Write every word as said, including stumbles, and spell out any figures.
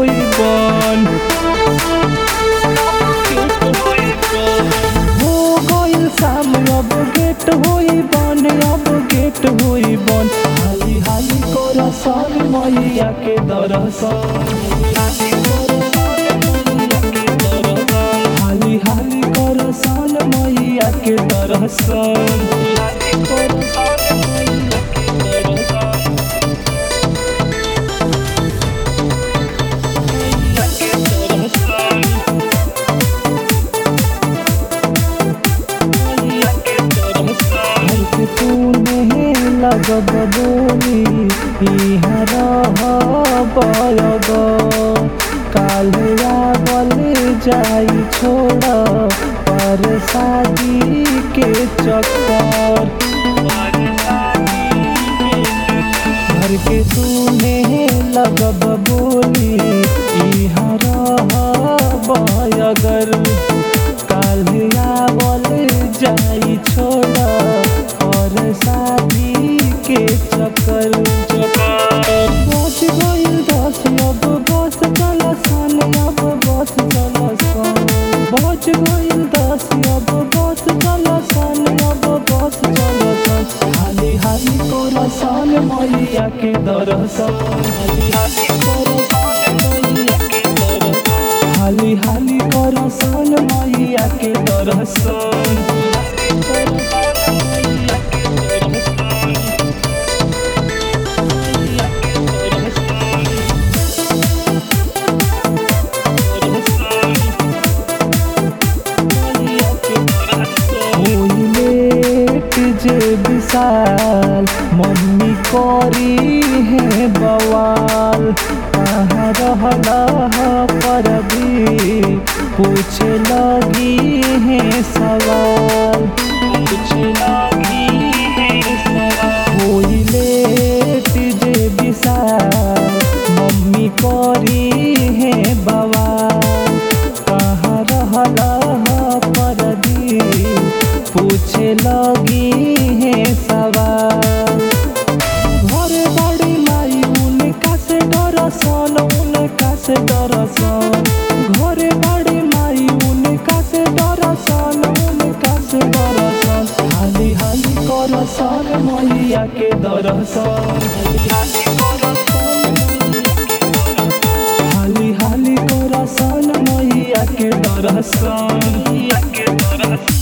होई बन हो गइल शाम अब गेट होई बन अब गेट होई बन हाली हाली कोरसन मैया के दरसन हाली हाली कोरसन मैया के दरसन लगब बोली इहाँ रहब काल्हे आवल जाई छोड़ पर शादी के चक्कर घर के सुने लगब बोली इहाँ रहब अगर काल्हे आवल जाई छोड़ और शादी के चक्कर बस गइल दस अब बस चलसन अब बस चलसन बस गइल दस अब बस चलसन अब बस चलसन हाली हाली कोरसन मैया के दरसन हाली हाली कोरसन मैया के दरसन जे विशाल मम्मी करी है बवाल कहाँ रहला पर भी पूछे लगी है सवाल पूछे लगी है सवाल होई लेट जे विशाल मम्मी करी है बवाल कहाँ रहला पर भी पूछे लगी है सवाल घरे बड़ी माई उनका से डरसन उनका से डरसन घरे बड़ी माई उनका से डरसन उनका से डरसन हाली हाली करसन मैया के दरसन हाली हाली करसन मैया के दरसन।